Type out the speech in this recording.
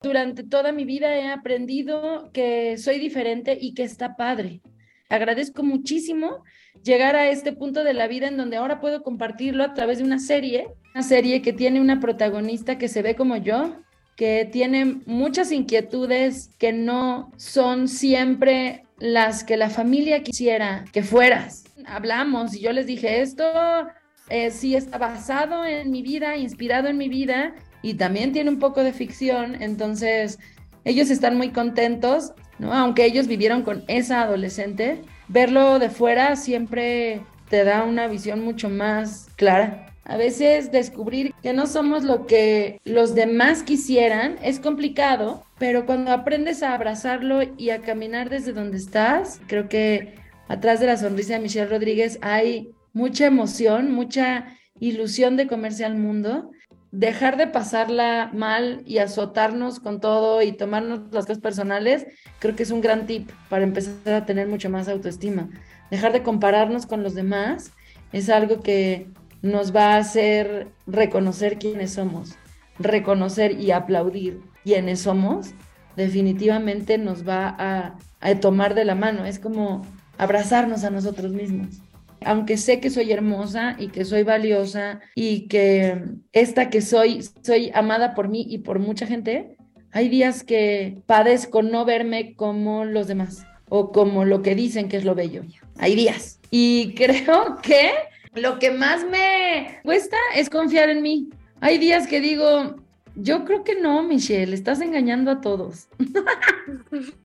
Durante toda mi vida he aprendido que soy diferente y que está padre. Agradezco muchísimo llegar a este punto de la vida en donde ahora puedo compartirlo a través de una serie que tiene una protagonista que se ve como yo, que tiene muchas inquietudes que no son siempre las que la familia quisiera que fueras. Hablamos y yo les dije, esto sí está basado en mi vida, inspirado en mi vida y también tiene un poco de ficción, entonces ellos están muy contentos, ¿no? Aunque ellos vivieron con esa adolescente, verlo de fuera siempre te da una visión mucho más clara. A veces descubrir que no somos lo que los demás quisieran es complicado, pero cuando aprendes a abrazarlo y a caminar desde donde estás, creo que atrás de la sonrisa de Michelle Rodríguez hay mucha emoción, mucha ilusión de comerse al mundo. Dejar de pasarla mal y azotarnos con todo y tomarnos las cosas personales, creo que es un gran tip para empezar a tener mucho más autoestima. Dejar de compararnos con los demás es algo que nos va a hacer reconocer quiénes somos, reconocer y aplaudir quiénes somos, definitivamente nos va a tomar de la mano, es como abrazarnos a nosotros mismos. Aunque sé que soy hermosa y que soy valiosa y que esta que soy amada por mí y por mucha gente, hay días que padezco no verme como los demás o como lo que dicen que es lo bello. Hay días. Y creo que lo que más me cuesta es confiar en mí. Hay días que digo, yo creo que no, Michelle, estás engañando a todos.